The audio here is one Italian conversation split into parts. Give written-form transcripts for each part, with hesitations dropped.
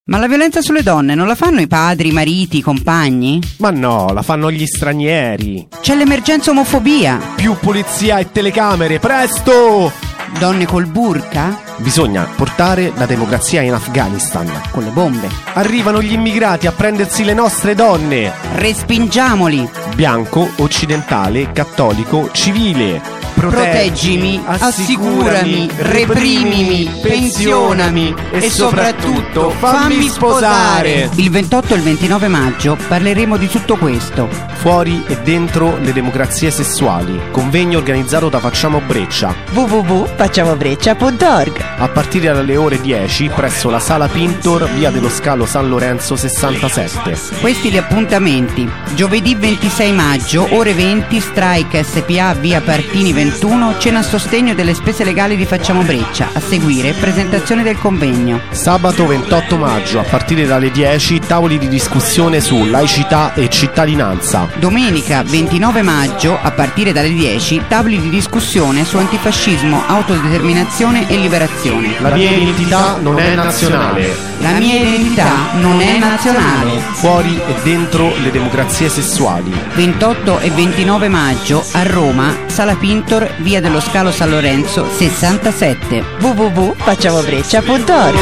Ma la violenza sulle donne non la fanno i padri, i mariti, i compagni? Ma no, la fanno gli stranieri. C'è l'emergenza omofobia. Più polizia e telecamere, presto! Donne col burka? Bisogna portare la democrazia in Afghanistan. Con le bombe. Arrivano gli immigrati a prendersi le nostre donne. Respingiamoli. Bianco, occidentale, cattolico, civile. Proteggimi, assicurami, reprimimi, pensionami e soprattutto fammi sposare. Il 28 e il 29 maggio parleremo di tutto questo. Fuori e dentro le democrazie sessuali. Convegno organizzato da Facciamo Breccia. www.facciamobreccia.org. A partire dalle ore 10 presso la Sala Pintor, via dello Scalo San Lorenzo 67. Questi gli appuntamenti: giovedì 26 maggio, ore 20, Strike SPA via Partini 21, cena a sostegno delle spese legali di Facciamo Breccia. A seguire presentazione del convegno. Sabato 28 maggio, a partire dalle 10, tavoli di discussione su laicità e cittadinanza. Domenica 29 maggio, a partire dalle 10, tavoli di discussione su antifascismo, autodeterminazione e liberazione. La mia identità non è nazionale. La mia identità non è nazionale. Fuori e dentro le democrazie sessuali. 28 e 29 maggio a Roma, Sala Pintor, via dello Scalo San Lorenzo 67. www.facciamobreccia.org.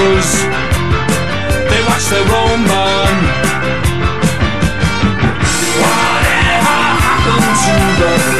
Whatever happened to the